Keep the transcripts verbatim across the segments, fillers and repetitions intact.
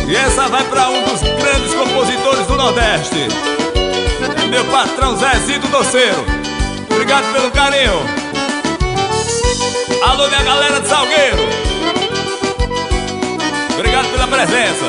E essa vai pra um dos grandes compositores do Nordeste, é meu patrão Zezito Doceiro. Obrigado pelo carinho. Alô, minha galera de Salgueiro, obrigado pela presença.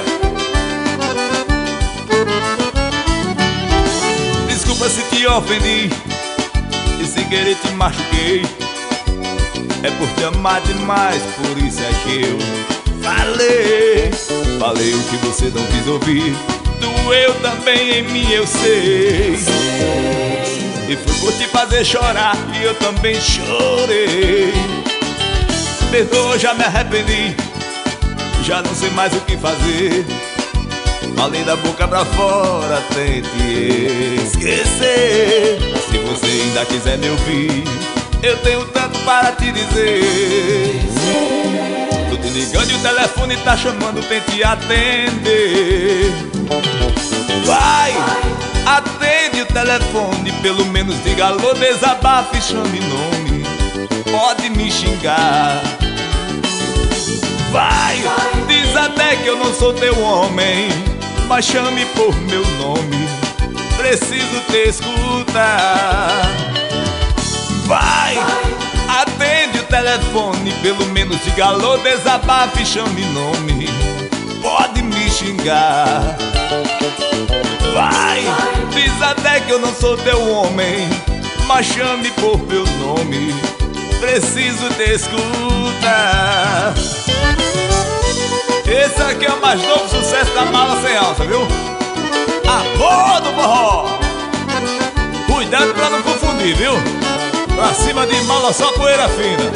Desculpa se te ofendi e sem querer te machuquei. É por te amar demais, por isso é que eu falei. Falei o que você não quis ouvir. Doeu também em mim, eu sei. E foi por te fazer chorar e eu também chorei. Perdoa, já me arrependi, já não sei mais o que fazer. Falei da boca pra fora, tente esquecer. Se você ainda quiser me ouvir, eu tenho tanto para te dizer. Tô te ligando e o telefone tá chamando, tente atender. Vai, atende o telefone, pelo menos diga alô, desabafe, chame nome. Pode me xingar. Vai, diz até que eu não sou teu homem, mas chame por meu nome, preciso te escutar. Vai, atende o telefone, pelo menos diga alô, desabafe, chame nome. Pode me xingar. Vai, diz até que eu não sou teu homem, mas chame por meu nome, preciso te escutar. Esse aqui é o mais novo sucesso da Mala Sem Alça, viu? Amor do forró. Cuidado pra não confundir, viu? Pra cima de mala só poeira fina.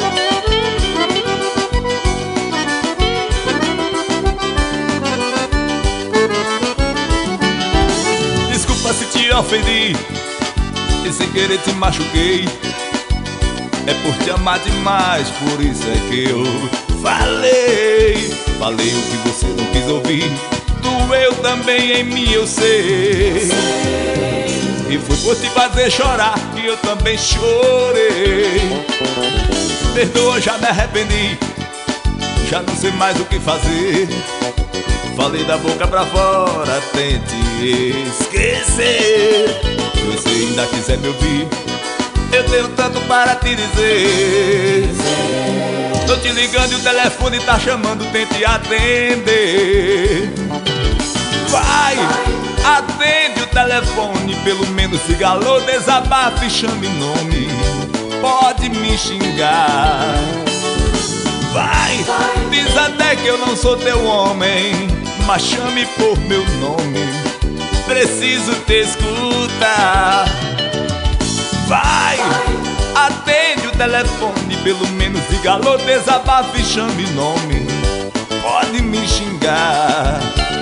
Desculpa se te ofendi e sem querer te machuquei. É por te amar demais, por isso é que eu falei. Falei o que você não quis ouvir. Doeu também em mim, eu sei. E foi por te fazer chorar que eu também chorei. Perdoa, já me arrependi, já não sei mais o que fazer. Falei da boca pra fora, tente esquecer. Se você ainda quiser me ouvir, eu tenho tanto para te dizer. Tô te ligando e o telefone tá chamando, tente atender. Vai, atende o telefone, pelo menos diga alô, desabafe, chame nome. Pode me xingar. Vai, diz até que eu não sou teu homem, mas chame por meu nome, preciso te escutar. Vai, atende o telefone, pelo menos diga alô, desabafe, chame nome. Pode me xingar.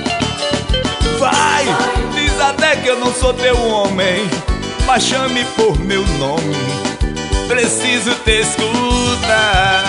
Vai, diz até que eu não sou teu homem, mas chame por meu nome, preciso te escutar.